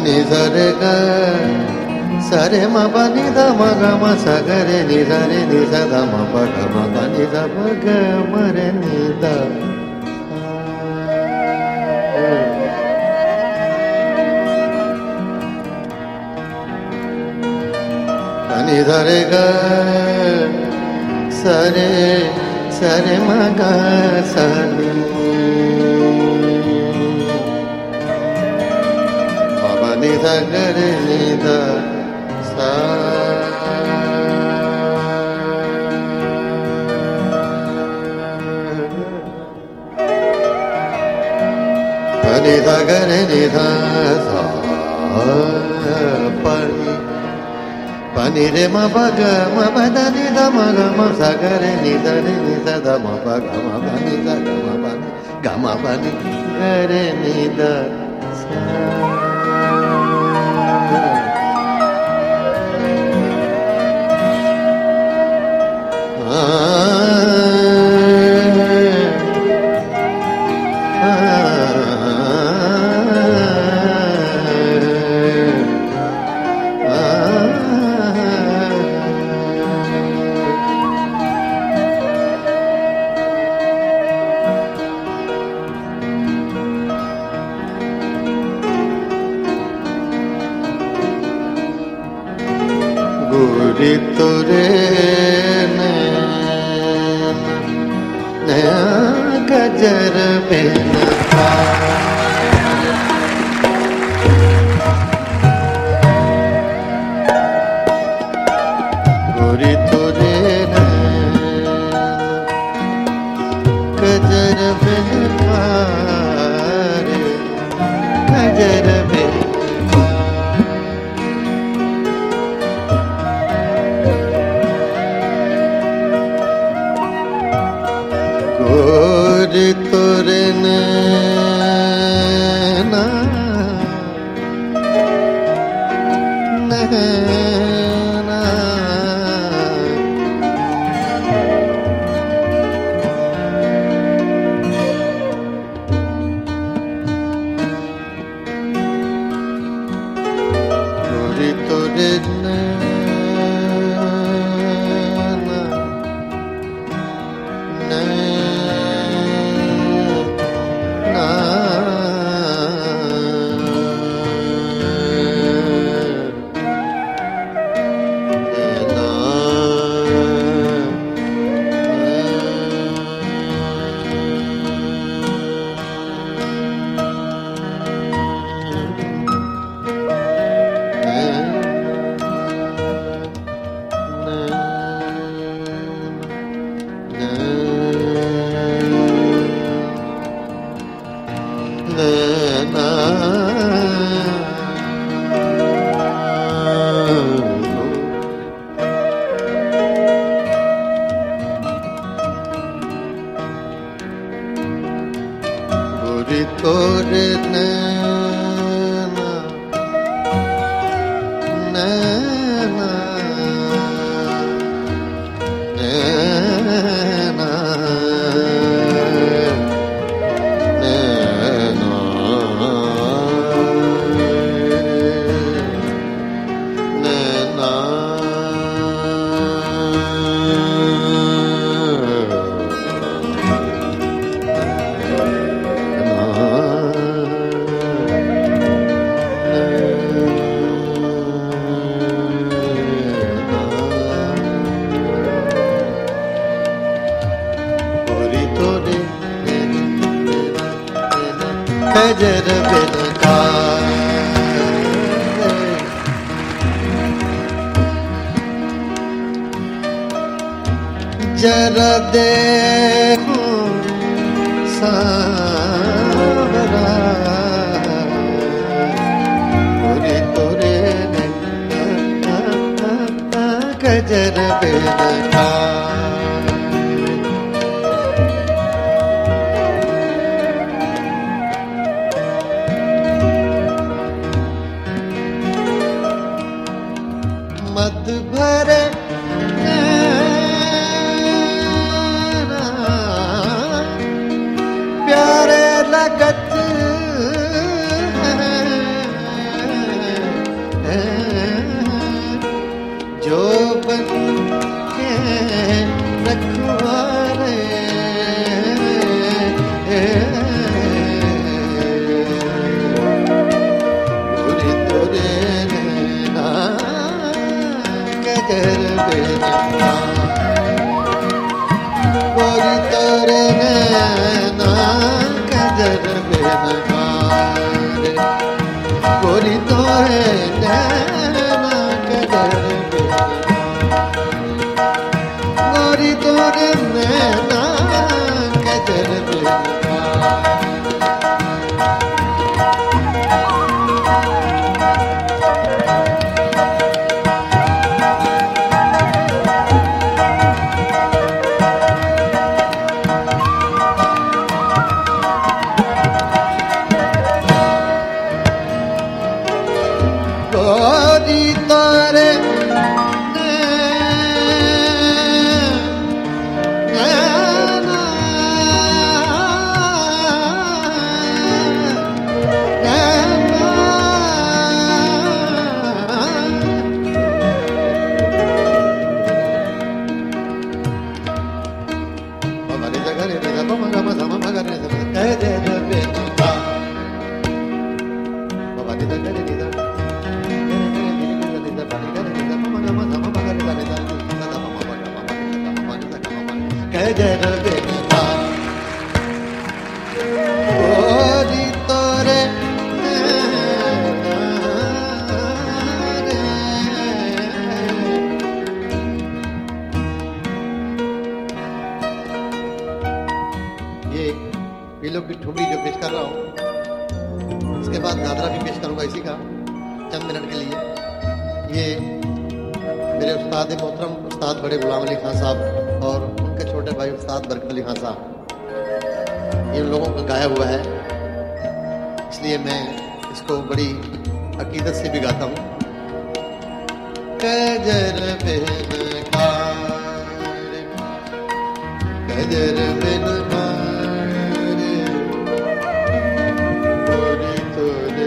ni sa re ga sa re ma pa ni da ma ga ma sa ga re ni sa da ma pa ga ma pa ni da pa ga ma re ni da pa ni da re ga sa re ma ga sa ni ma pa ni da ga re ni da sa pa ni da ga re ni da sa pa ni re ma pa ga ma pa da ni da ma ga ma sa ga re ni sa da ma pa ga ma pa ni sa ga ma pa ni ga ma pa ni ga re ni da sa गोरी तोरे नया गजर में गोरी तोरे गजर में गजर में गोरी तोरे नैना गोरी तोरे गोरी तोरे नैना नैना नैना नैना नैना गजर बिनका जरा देखो सावरा गोरी तोरे गजर बिनका मद भरे प्यारे लगत तोरे नैना गजर बिन गोरी तोरे गोरी तोरे ये पीलो की ठुमरी जो पेश कर रहा हूँ, इसके बाद दादरा भी पेश करूंगा इसी का चंद मिनट के लिए। ये मेरे उस्ताद मोहतरम उस्ताद बड़े गुलाम अली खान साहब और उनके छोटे भाई उस्ताद बरकत अली खान साहब, इन लोगों का गाया हुआ है, इसलिए मैं इसको बड़ी अकीदत से भी गाता हूँ। कजर बिन कजर बिन गोरी तोरे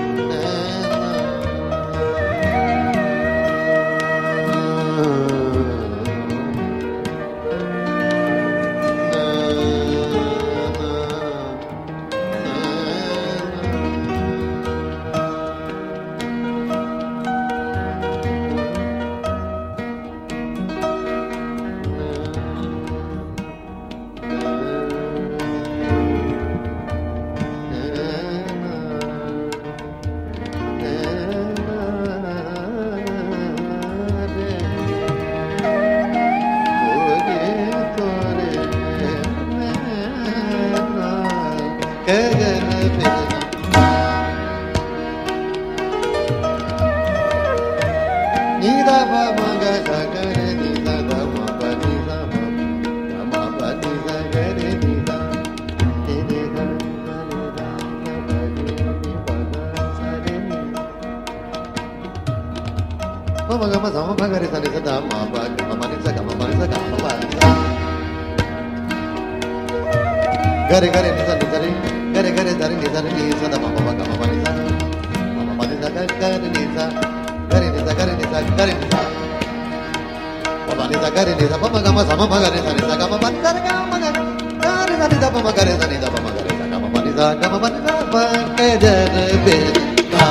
गरे गरे निसा निसा रे गरे गरे धरे निसा रे निसा दा मामा गा मामा निसा मामा निसा गरे निसा गरे निसा गरे निसा गरे निसा मामा निसा गरे निसा मामा गा मामा गरे निसा गा मामा निसा गा मामा गरे निसा मामा गरे निसा मामा गरे गा मामा निसा गा मामा निसा के जर बेटा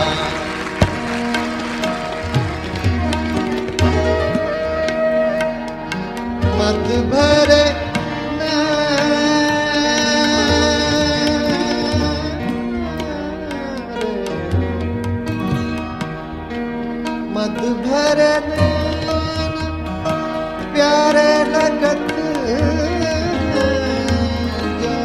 मत भरे मत भरे प्यारे लगत जो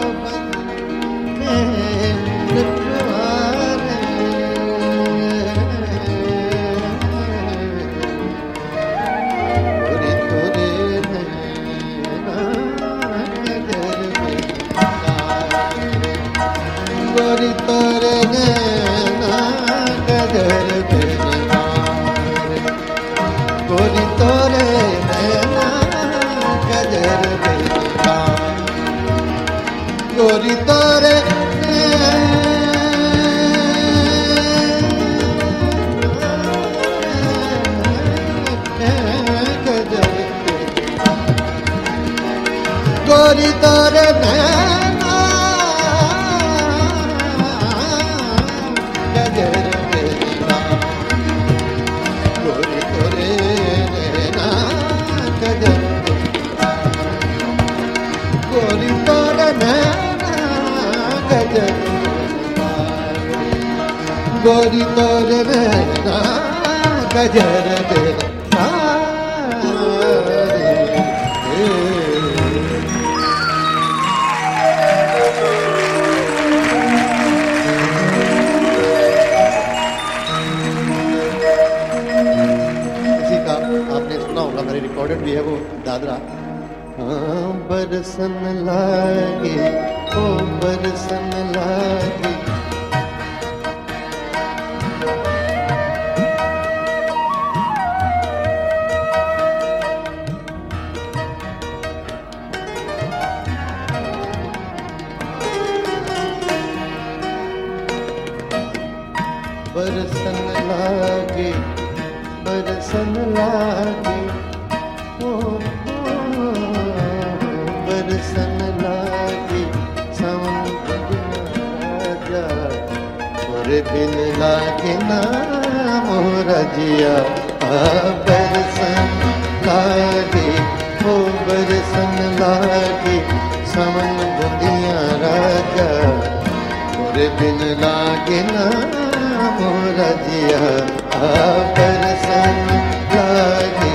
गोरी तोरे नैना गजर बिन गोरी तोरे नैना गजर बिन गोरी तोरे गजर गोरी तोरे नैना गजर बिन गोरी तोरे नैना गजर गोरी तोरे नैना गजर गोरी तोरे नैना गजर बिन दादरा। हाँ बरसन लागे ओ बरसन लागे, बरसन लागे बरसन लागे ओ बरसन लागे सावन राजा, तोरे बिन लागे ना मोरा जिया। बरसन लागे ओ बरसन लागे सावन बुंदिया राजा, तोरे बिन लागे ना मोरा जिया। बरसन लागे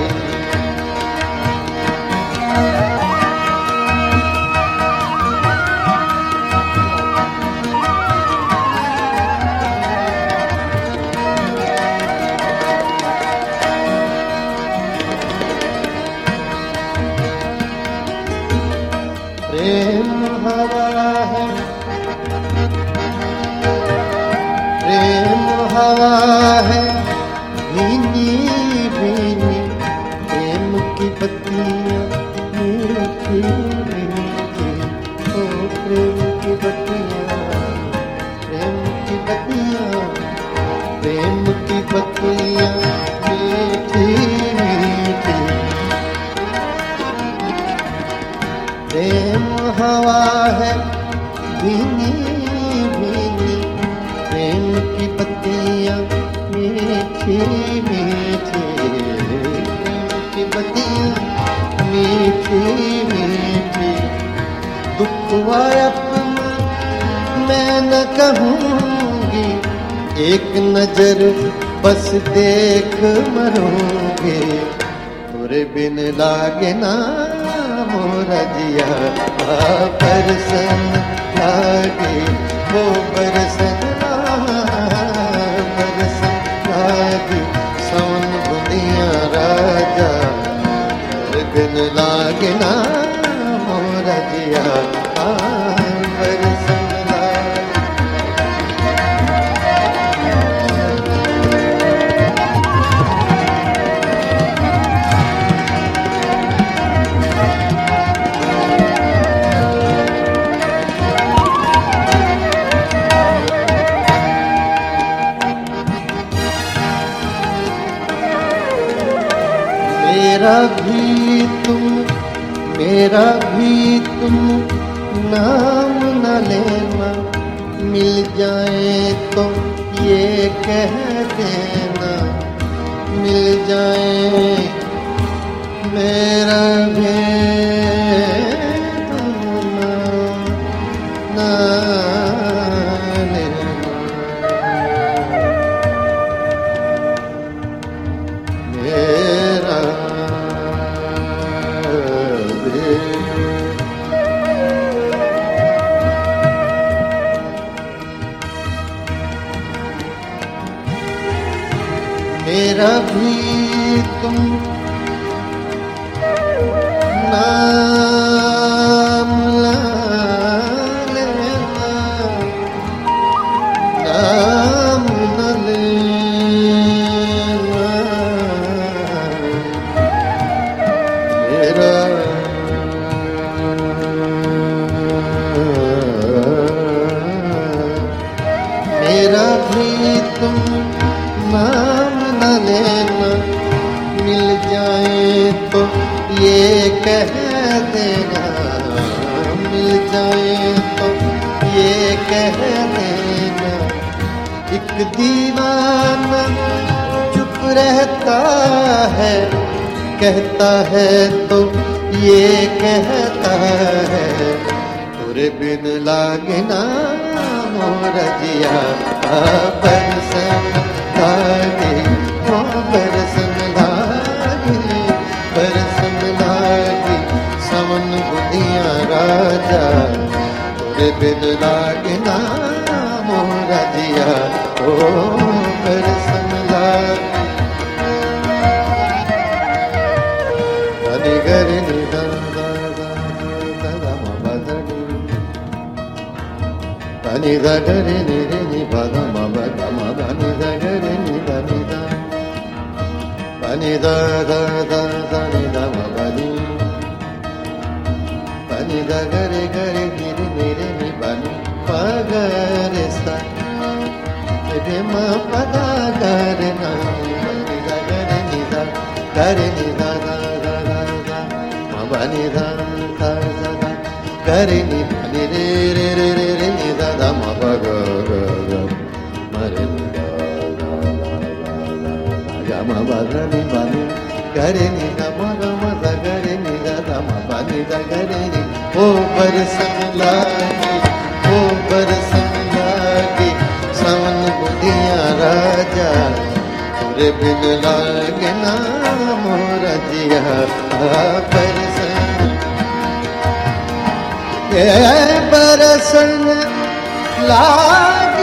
प्रेम हवा है, प्रेम हवा है भीनी भीनी, प्रेम की बत्तियाँ मीठी मीठी, ओ प्रेम की बत्तियाँ, प्रेम की बत्तियाँ, प्रेम की बत्तियाँ मीठी मीठी। प्रेम हवा है भीनी भीनी, प्रेम की पत्तियाँ मीठी मीठी, प्रेम की पत्तियाँ मीठी मीठी। दुख अपना मैं न कहूँगी, एक नजर बस देख मरूँगी, तोरे बिन लागे ना मोरा जिया। बरसन लागे वो बरसन बरसन लागे सावन बुंदिया राजा, बिन लागे ना मोरा जिया। बरसन मेरा भी तुम नाम न लेना, मिल जाए तो ये कह देना, मिल जाए मेरा भी तुम नाम न लेना। मेरा भी तुम नाम लेना, नाम न लेना, मेरा मेरा भी तुम नाम न लेना, मिल जाए तो ये कह देना, मिल जाए तो ये कह देना। एक दीवाना चुप रहता है, कहता है तो ये कहता है, तोरे बिन लागे ना मोरा जिया। बरसन लागे ओ बरसन लागे, बरसन लागे सावन बुंदिया राजा, तोरे बिन लागे ना मोरा जिया। ओ बरसन लागे Hari ni da ga re ni re ni pa da ma ba ga ma ba ni da ga re ni da pa ni da ni da ma ba ni pa ni da ga re ni re ni pa ni pa ga re sa re ma pa da ga re na ni da ga re ni da ga re ni da ma ba ni da ga re ni pa ni re ni da ma pa ga ma re ni ga ma ba da ni ba ni ga re ni da ma da ga re ni da ma ba ni da ga re ni o बरसन लागे सावन बुढ़िया राजा तुरे बिन लागे ना मोरा जिया बरसन लागे